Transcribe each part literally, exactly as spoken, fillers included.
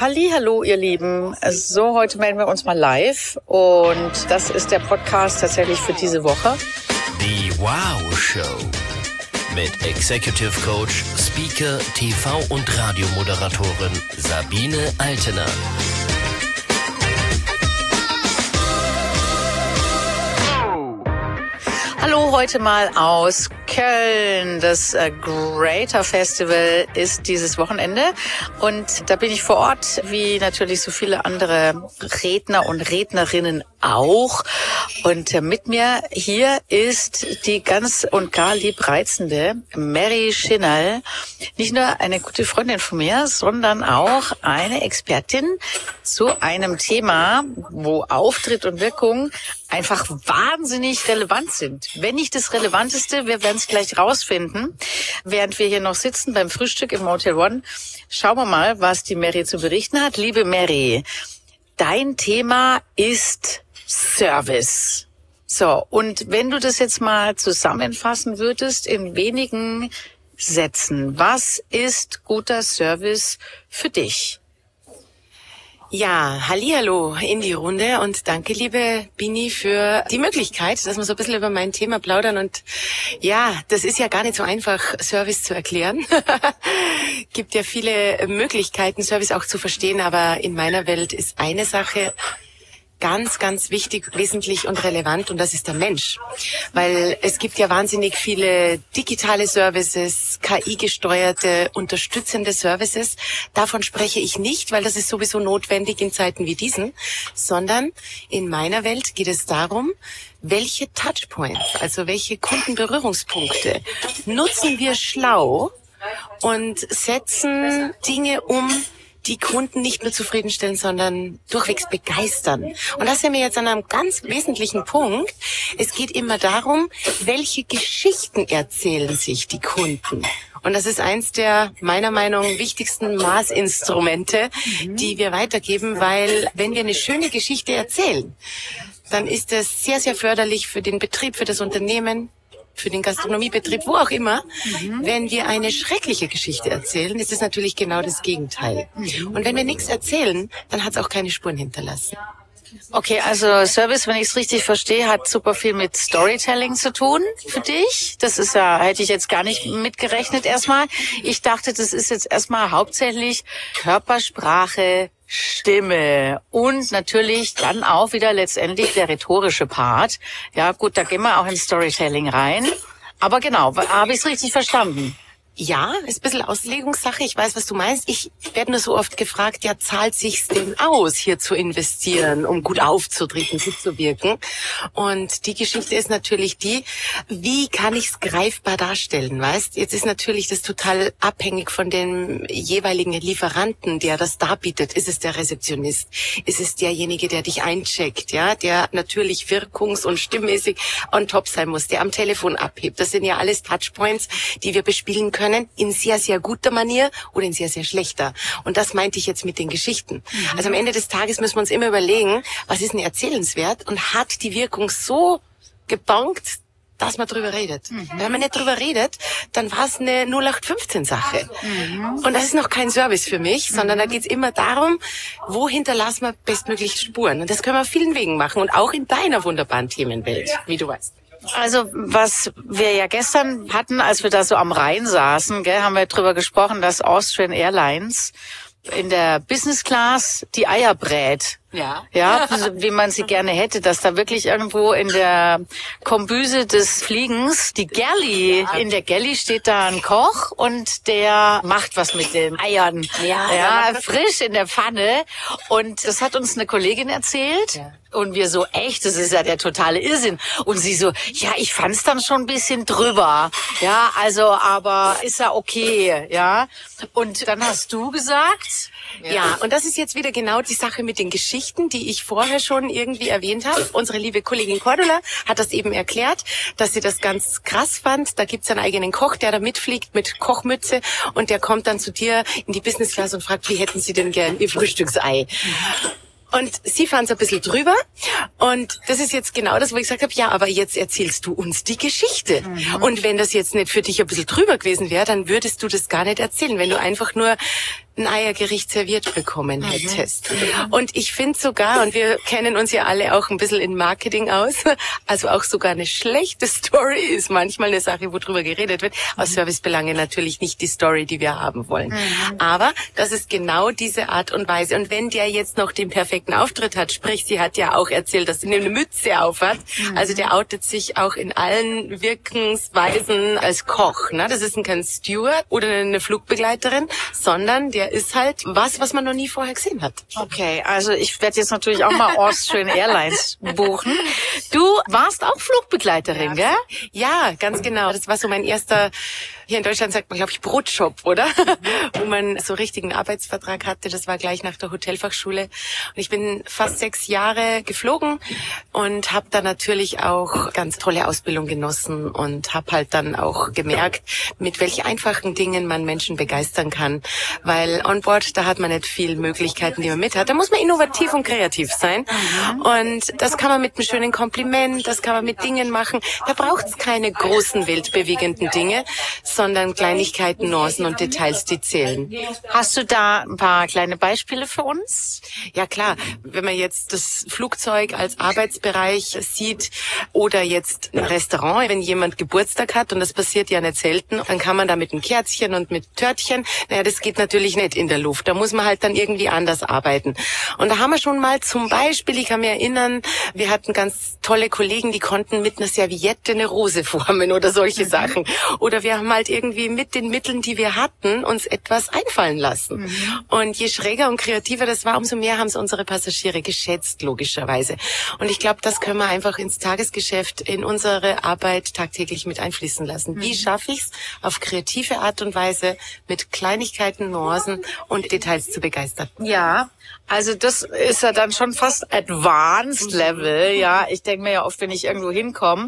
Hallihallo, ihr Lieben. So, heute melden wir uns mal live und das ist der Podcast tatsächlich für diese Woche. Die Wow Show mit Executive Coach, Speaker, T V- und Radiomoderatorin Sabine Altener. Hallo, heute mal aus Köln. Das äh, Greater Festival ist dieses Wochenende und da bin ich vor Ort, wie natürlich so viele andere Redner und Rednerinnen auch. Und äh, mit mir hier ist die ganz und gar liebreizende Mary Schinnerl. Nicht nur eine gute Freundin von mir, sondern auch eine Expertin zu einem Thema, wo Auftritt und Wirkung einfach wahnsinnig relevant sind. Wenn nicht das Relevanteste, wir werden es gleich rausfinden. Während wir hier noch sitzen beim Frühstück im Motel One, schauen wir mal, was die Mary zu berichten hat. Liebe Mary, dein Thema ist Service. So, und wenn du das jetzt mal zusammenfassen würdest in wenigen Sätzen, was ist guter Service für dich? Ja, hallihallo in die Runde und danke, liebe Bini, für die Möglichkeit, dass wir so ein bisschen über mein Thema plaudern. Und ja, das ist ja gar nicht so einfach, Service zu erklären. Gibt ja viele Möglichkeiten, Service auch zu verstehen, aber in meiner Welt ist eine Sache ganz, ganz wichtig, wesentlich und relevant, und das ist der Mensch. Weil es gibt ja wahnsinnig viele digitale Services, K I-gesteuerte, unterstützende Services. Davon spreche ich nicht, weil das ist sowieso notwendig in Zeiten wie diesen, sondern in meiner Welt geht es darum, welche Touchpoints, also welche Kundenberührungspunkte nutzen wir schlau und setzen Dinge um, die Kunden nicht nur zufriedenstellen, sondern durchwegs begeistern. Und das sind wir jetzt an einem ganz wesentlichen Punkt. Es geht immer darum, welche Geschichten erzählen sich die Kunden. Und das ist eins der, meiner Meinung nach, wichtigsten Maßinstrumente, mhm. die wir weitergeben, weil wenn wir eine schöne Geschichte erzählen, dann ist es sehr, sehr förderlich für den Betrieb, für das Unternehmen, für den Gastronomiebetrieb, wo auch immer. Mhm. Wenn wir eine schreckliche Geschichte erzählen, ist es natürlich genau das Gegenteil. Mhm. Und wenn wir nichts erzählen, dann hat es auch keine Spuren hinterlassen. Okay, also Service, wenn ich es richtig verstehe, hat super viel mit Storytelling zu tun für dich. Das ist ja, hätte ich jetzt gar nicht mitgerechnet erstmal. Ich dachte, das ist jetzt erstmal hauptsächlich Körpersprache, Stimme und natürlich dann auch wieder letztendlich der rhetorische Part. Ja gut, da gehen wir auch ins Storytelling rein. Aber genau, habe ich es richtig verstanden? Ja, ist ein bisschen Auslegungssache. Ich weiß, was du meinst. Ich werde nur so oft gefragt, ja, zahlt sich's denn aus, hier zu investieren, um gut aufzutreten, gut zu wirken? Und die Geschichte ist natürlich die, wie kann ich's greifbar darstellen, weißt? Jetzt ist natürlich das total abhängig von dem jeweiligen Lieferanten, der das darbietet. Ist es der Rezeptionist? Ist es derjenige, der dich eincheckt, ja? Der natürlich wirkungs- und stimmmäßig on top sein muss, der am Telefon abhebt. Das sind ja alles Touchpoints, die wir bespielen können. In sehr, sehr guter Manier oder in sehr, sehr schlechter. Und das meinte ich jetzt mit den Geschichten. Mhm. Also am Ende des Tages müssen wir uns immer überlegen, was ist denn erzählenswert und hat die Wirkung so gebongt, dass man drüber redet. Mhm. Wenn man nicht drüber redet, dann war es eine null acht fünfzehn Sache. Mhm. Und das ist noch kein Service für mich, sondern mhm. da geht's immer darum, wo hinterlassen wir bestmöglich Spuren. Und das können wir auf vielen Wegen machen und auch in deiner wunderbaren Themenwelt, wie du weißt. Also was wir ja gestern hatten, als wir da so am Rhein saßen, gell, haben wir drüber gesprochen, dass Austrian Airlines in der Business Class die Eier brät. Ja. Ja, wie man sie gerne hätte, dass da wirklich irgendwo in der Kombüse des Fliegens die Galley, in der Galley steht da ein Koch und der macht was mit den Eiern. Ja, ja, frisch in der Pfanne. Und das hat uns eine Kollegin erzählt. Ja. Und wir so, echt, das ist ja der totale Irrsinn. Und sie so, ja, ich fand's dann schon ein bisschen drüber. Ja, also, aber ist ja okay, ja. Und dann hast du gesagt... Ja. ja, und das ist jetzt wieder genau die Sache mit den Geschichten, die ich vorher schon irgendwie erwähnt habe. Unsere liebe Kollegin Cordula hat das eben erklärt, dass sie das ganz krass fand. Da gibt's einen eigenen Koch, der da mitfliegt mit Kochmütze und der kommt dann zu dir in die Business Class und fragt, wie hätten Sie denn gern Ihr Frühstücksei? Und sie fand es ein bisschen drüber. Und das ist jetzt genau das, wo ich gesagt habe, ja, aber jetzt erzählst du uns die Geschichte. Mhm. Und wenn das jetzt nicht für dich ein bisschen drüber gewesen wäre, dann würdest du das gar nicht erzählen. Wenn du einfach nur ein Eiergericht serviert bekommen hättest. Mhm. Und ich finde sogar, und wir kennen uns ja alle auch ein bisschen in Marketing aus, also auch sogar eine schlechte Story ist manchmal eine Sache, wo drüber geredet wird. Aus Servicebelange natürlich nicht die Story, die wir haben wollen. Mhm. Aber das ist genau diese Art und Weise. Und wenn der jetzt noch den perfekten Auftritt hat, sprich, sie hat ja auch erzählt, dass sie eine Mütze auf hat, mhm. also der outet sich auch in allen Wirkensweisen als Koch. Ne? Das ist kein Steward oder eine Flugbegleiterin, sondern der ist halt was, was man noch nie vorher gesehen hat. Okay, also ich werde jetzt natürlich auch mal Austrian Airlines buchen. Du warst auch Flugbegleiterin, ja, gell? Ja, ganz genau. Das war so mein erster, hier in Deutschland sagt man, glaube ich, Brotjob, oder? Wo man so richtigen Arbeitsvertrag hatte. Das war gleich nach der Hotelfachschule. Und ich bin fast sechs Jahre geflogen und habe da natürlich auch ganz tolle Ausbildung genossen und habe halt dann auch gemerkt, mit welch einfachen Dingen man Menschen begeistern kann. Weil on board, da hat man nicht viel Möglichkeiten, die man mit hat. Da muss man innovativ und kreativ sein. Und das kann man mit einem schönen Kompliment, das kann man mit Dingen machen. Da braucht es keine großen, weltbewegenden Dinge, sondern Kleinigkeiten, Nuancen und Details, die zählen. Hast du da ein paar kleine Beispiele für uns? Ja klar, wenn man jetzt das Flugzeug als Arbeitsbereich sieht oder jetzt ein Restaurant, wenn jemand Geburtstag hat, und das passiert ja nicht selten, dann kann man da mit einem Kerzchen und mit Törtchen, naja, das geht natürlich nicht in der Luft. Da muss man halt dann irgendwie anders arbeiten. Und da haben wir schon mal zum Beispiel, ich kann mich erinnern, wir hatten ganz tolle Kollegen, die konnten mit einer Serviette eine Rose formen oder solche mhm. Sachen. Oder wir haben halt irgendwie mit den Mitteln, die wir hatten, uns etwas einfallen lassen. Mhm. Und je schräger und kreativer das war, umso mehr haben es unsere Passagiere geschätzt, logischerweise. Und ich glaube, das können wir einfach ins Tagesgeschäft, in unsere Arbeit tagtäglich mit einfließen lassen. Mhm. Wie schaffe ich es, auf kreative Art und Weise mit Kleinigkeiten, Nuancen und Details zu begeistern? Ja, also das ist ja dann schon fast Advanced Level. Ja, ich denke mir ja oft, wenn ich irgendwo hinkomme,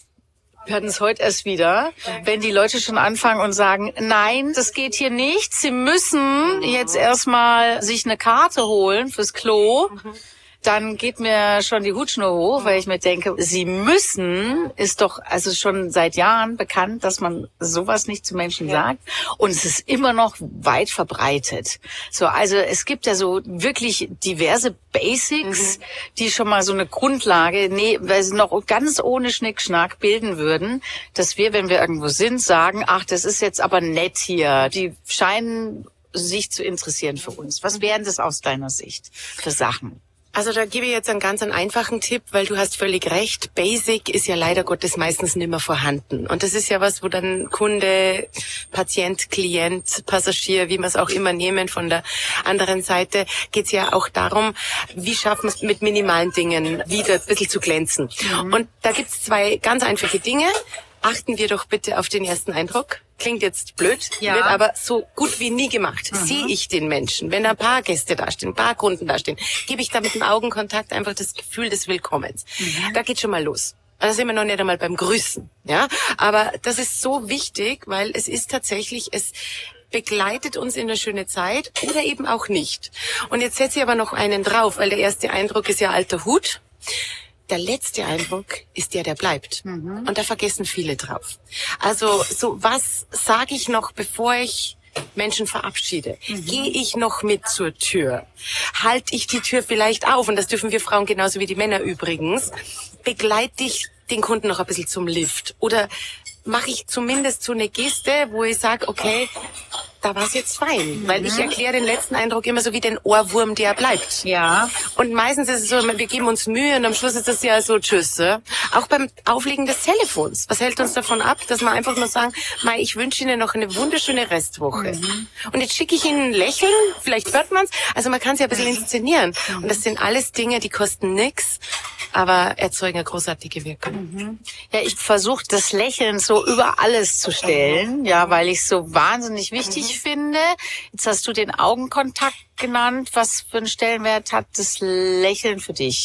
wir hatten es heute erst wieder, wenn die Leute schon anfangen und sagen, nein, das geht hier nicht, sie müssen jetzt erstmal sich eine Karte holen fürs Klo. Dann geht mir schon die Hutschnur hoch, weil ich mir denke, sie müssen, ist doch also schon seit Jahren bekannt, dass man sowas nicht zu Menschen ja. sagt. Und es ist immer noch weit verbreitet. So, also es gibt ja so wirklich diverse Basics, mhm. die schon mal so eine Grundlage, nee, weil sie noch ganz ohne Schnickschnack bilden würden, dass wir, wenn wir irgendwo sind, sagen, ach, das ist jetzt aber nett hier. Die scheinen sich zu interessieren für uns. Was wären das aus deiner Sicht für Sachen? Also da gebe ich jetzt einen ganz einen einfachen Tipp, weil du hast völlig recht. Basic ist ja leider Gottes meistens nicht mehr vorhanden. Und das ist ja was, wo dann Kunde, Patient, Klient, Passagier, wie wir es auch immer nehmen, von der anderen Seite geht es ja auch darum, wie schaffen wir es mit minimalen Dingen wieder ein bisschen zu glänzen. Mhm. Und da gibt es zwei ganz einfache Dinge. Achten wir doch bitte auf den ersten Eindruck. Klingt jetzt blöd, ja. wird aber so gut wie nie gemacht. Mhm. Sehe ich den Menschen, wenn da ein paar Gäste dastehen, ein paar Kunden dastehen, gebe ich da mit dem Augenkontakt einfach das Gefühl des Willkommens. Mhm. Da geht schon mal los. Da sind wir noch nicht einmal beim Grüßen, ja. Aber das ist so wichtig, weil es ist tatsächlich, es begleitet uns in eine schöne Zeit oder eben auch nicht. Und jetzt setze ich aber noch einen drauf, weil der erste Eindruck ist ja alter Hut. Der letzte Eindruck ist der, der bleibt. Mhm. Und da vergessen viele drauf. Also so, was sage ich noch, bevor ich Menschen verabschiede? Mhm. Gehe ich noch mit zur Tür? Halte ich die Tür vielleicht auf? Und das dürfen wir Frauen genauso wie die Männer übrigens. Begleite ich den Kunden noch ein bisschen zum Lift? Oder mache ich zumindest so eine Geste, wo ich sage, okay, da war es jetzt fein. Mhm. Weil ich erkläre den letzten Eindruck immer so wie den Ohrwurm, der bleibt. Ja. Und meistens ist es so, wir geben uns Mühe und am Schluss ist das ja so Tschüss. Ja? Auch beim Auflegen des Telefons. Was hält uns davon ab, dass wir einfach nur sagen, Mai, ich wünsche Ihnen noch eine wunderschöne Restwoche. Mhm. Und jetzt schicke ich Ihnen ein Lächeln, vielleicht hört man es. Also man kann es ja ein bisschen inszenieren. Mhm. Und das sind alles Dinge, die kosten nix, aber erzeugen eine großartige Wirkung. Mhm. Ja, ich versuche das Lächeln so über alles zu stellen, ja, weil ich es so wahnsinnig wichtig mhm. finde. Jetzt hast du den Augenkontakt genannt. Was für einen Stellenwert hat das Lächeln für dich?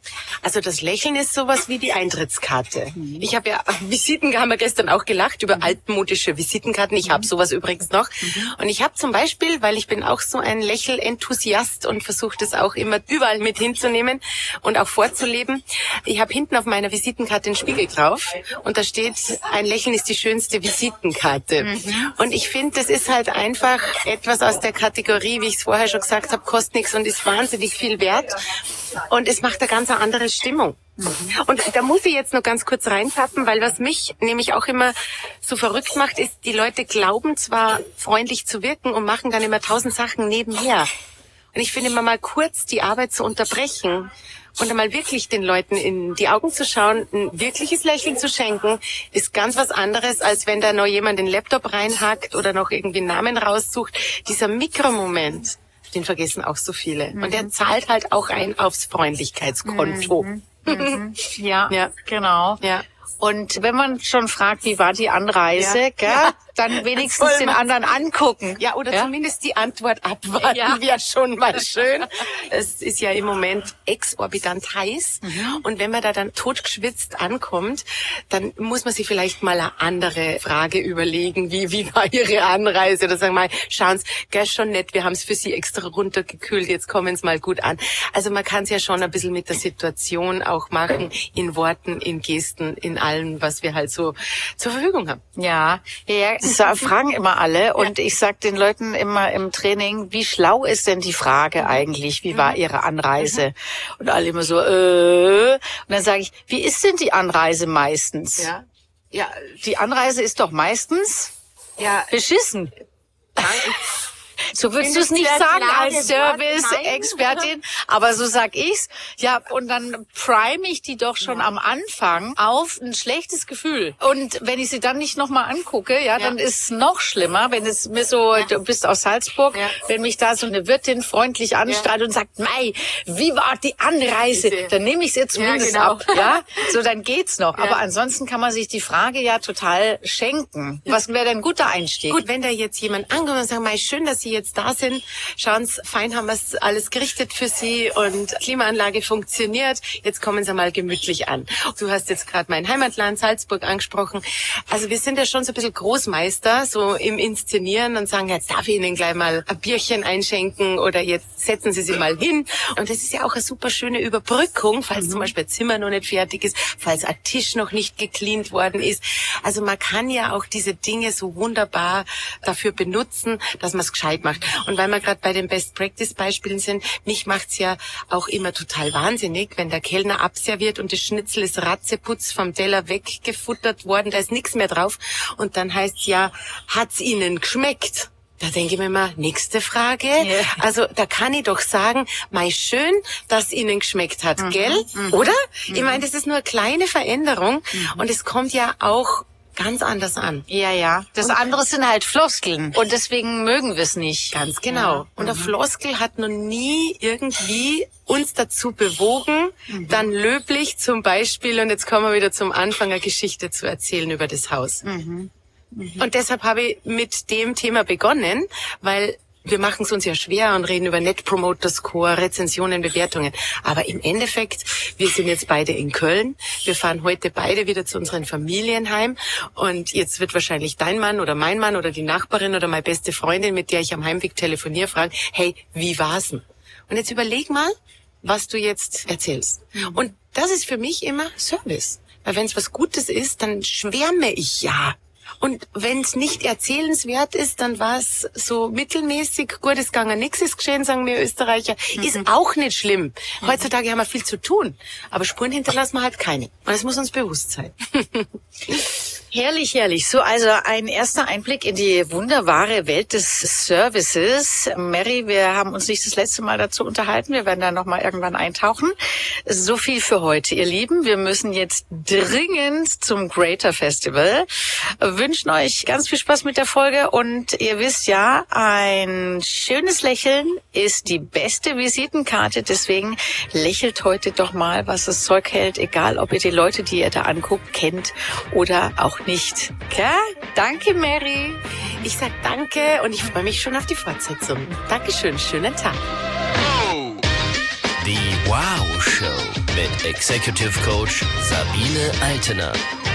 Also das Lächeln ist sowas wie die Eintrittskarte. Mhm. Ich habe ja Visitenkarten, haben wir gestern auch gelacht über mhm. altmodische Visitenkarten. Ich mhm. habe sowas übrigens noch. Mhm. Und ich habe zum Beispiel, weil ich bin auch so ein Lächelenthusiast und versuche das auch immer überall mit hinzunehmen und auch vorzuleben. Ich habe hinten auf meiner Visitenkarte den Spiegel drauf und da steht, ein Lächeln ist die schönste Visitenkarte. Mhm. Und ich finde, das ist halt einfach etwas aus der Kategorie, wie ich es vorher schon gesagt habe, kostet nichts und ist wahnsinnig viel wert. Und es macht eine ganz andere Stimmung. Mhm. Und da muss ich jetzt noch ganz kurz reintappen, weil was mich nämlich auch immer so verrückt macht, ist, die Leute glauben zwar freundlich zu wirken und machen dann immer tausend Sachen nebenher. Und ich finde immer mal kurz die Arbeit zu unterbrechen und einmal wirklich den Leuten in die Augen zu schauen, ein wirkliches Lächeln zu schenken, ist ganz was anderes, als wenn da noch jemand den Laptop reinhackt oder noch irgendwie einen Namen raussucht. Dieser Mikromoment, den vergessen auch so viele. Mhm. Und der zahlt halt auch ein aufs Freundlichkeitskonto. Mhm. Mhm. Ja, ja, genau. Ja. Und wenn man schon fragt, wie war die Anreise, ja. gell, Ja. dann wenigstens den anderen angucken. Ja, oder ja? zumindest die Antwort abwarten, ja. wäre schon mal schön. Es ist ja im Moment exorbitant heiß. Mhm. Und wenn man da dann totgeschwitzt ankommt, dann muss man sich vielleicht mal eine andere Frage überlegen, wie wie war Ihre Anreise? Oder sagen wir mal, schauen Sie, gell, schon nett, wir haben es für Sie extra runtergekühlt, jetzt kommen Sie mal gut an. Also man kann es ja schon ein bisschen mit der Situation auch machen, in Worten, in Gesten, in allem, was wir halt so zur Verfügung haben. Ja, ja, das fragen immer alle und ja. ich sag den Leuten immer im Training, wie schlau ist denn die Frage eigentlich, wie war Ihre Anreise? Mhm. Und alle immer so, äh, und dann sage ich, wie ist denn die Anreise meistens? Ja, ja, die Anreise ist doch meistens ja beschissen. So würdest du es nicht sagen als Service-Expertin, aber so sag ich's. Ja, und dann prime ich die doch schon ja. am Anfang auf ein schlechtes Gefühl. Und wenn ich sie dann nicht nochmal angucke, ja, ja, dann ist es noch schlimmer, wenn es mir so, ja. du bist aus Salzburg, ja. wenn mich da so eine Wirtin freundlich anstrahlt ja. und sagt, Mei, wie war die Anreise? Dann nehme ich es ihr zumindest ja, genau. ab, ja. So, dann geht's noch. Ja. Aber ansonsten kann man sich die Frage ja total schenken. Was wäre denn ein guter Einstieg? Gut, wenn da jetzt jemand ankommt und sagt, Mei, schön, dass Sie jetzt da sind. Schauen Sie, fein haben wir es alles gerichtet für Sie und Klimaanlage funktioniert. Jetzt kommen Sie mal gemütlich an. Du hast jetzt gerade mein Heimatland Salzburg angesprochen. Also wir sind ja schon so ein bisschen Großmeister, so im Inszenieren und sagen, jetzt darf ich Ihnen gleich mal ein Bierchen einschenken oder jetzt setzen Sie sich mal hin. Und das ist ja auch eine super schöne Überbrückung, falls mhm. zum Beispiel ein Zimmer noch nicht fertig ist, falls ein Tisch noch nicht gecleant worden ist. Also man kann ja auch diese Dinge so wunderbar dafür benutzen, dass man es gescheit macht. Und weil wir gerade bei den Best-Practice-Beispielen sind, mich macht's ja auch immer total wahnsinnig, wenn der Kellner abserviert und das Schnitzel ist ratzeputz vom Teller weggefuttert worden, da ist nichts mehr drauf. Und dann heißt ja, hat's Ihnen geschmeckt? Da denke ich mir immer, nächste Frage. Yeah. Also da kann ich doch sagen, mei schön, dass Ihnen geschmeckt hat, mhm. gell? Mhm. Oder? Mhm. Ich meine, das ist nur eine kleine Veränderung mhm. und es kommt ja auch ganz anders an. Ja, ja. Das und andere sind halt Floskeln. Und deswegen mögen wir es nicht. Ganz genau. Ja. Und eine Floskel hat noch nie irgendwie uns dazu bewogen, mhm. dann löblich zum Beispiel, und jetzt kommen wir wieder zum Anfang, eine Geschichte zu erzählen über das Haus. Mhm. Mhm. Und deshalb habe ich mit dem Thema begonnen, weil wir machen es uns ja schwer und reden über Net Promoter Score, Rezensionen, Bewertungen. Aber im Endeffekt, wir sind jetzt beide in Köln. Wir fahren heute beide wieder zu unseren Familien heim. Und jetzt wird wahrscheinlich dein Mann oder mein Mann oder die Nachbarin oder meine beste Freundin, mit der ich am Heimweg telefoniere, fragen, hey, wie war's denn? Und jetzt überleg mal, was du jetzt erzählst. Mhm. Und das ist für mich immer Service. Weil wenn es was Gutes ist, dann schwärme ich ja. Und wenn es nicht erzählenswert ist, dann war es so mittelmäßig, gut ist gegangen, nichts ist geschehen, sagen wir Österreicher, mhm. ist auch nicht schlimm. Mhm. Heutzutage haben wir viel zu tun, aber Spuren hinterlassen wir halt keine. Und das muss uns bewusst sein. Herrlich, herrlich. So, also ein erster Einblick in die wunderbare Welt des Services. Mary, wir haben uns nicht das letzte Mal dazu unterhalten. Wir werden da nochmal irgendwann eintauchen. So viel für heute, ihr Lieben. Wir müssen jetzt dringend zum Greater Festival. Wir wünschen euch ganz viel Spaß mit der Folge. Und ihr wisst ja, ein schönes Lächeln ist die beste Visitenkarte. Deswegen lächelt heute doch mal, was das Zeug hält. Egal, ob ihr die Leute, die ihr da anguckt, kennt oder auch nicht. Ja? Danke, Mary. Ich sag danke und ich freue mich schon auf die Fortsetzung. Dankeschön, schönen Tag. Die Wow Show. mit Executive Coach Sabine Altener.